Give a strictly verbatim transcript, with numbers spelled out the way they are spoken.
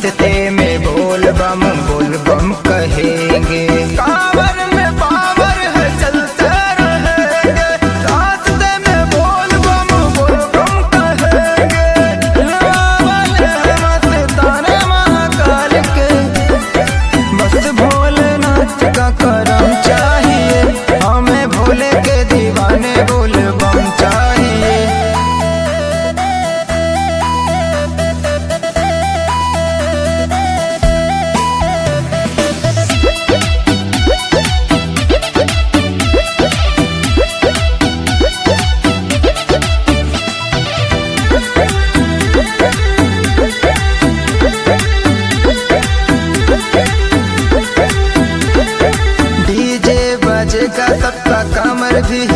रास्ते में बोल बम बोल बम कहेंगे। कांवर में पावर है चलते रहेंगे, रास्ते में बोल बम बोल बम कहेंगे। वाले मस्ताने महाकाल के, बस भोलेनाथ का करम चाहिए, हमें भोले के दीवाने बोल बम चाहिए। डीजे बजेगा सबका कमर भी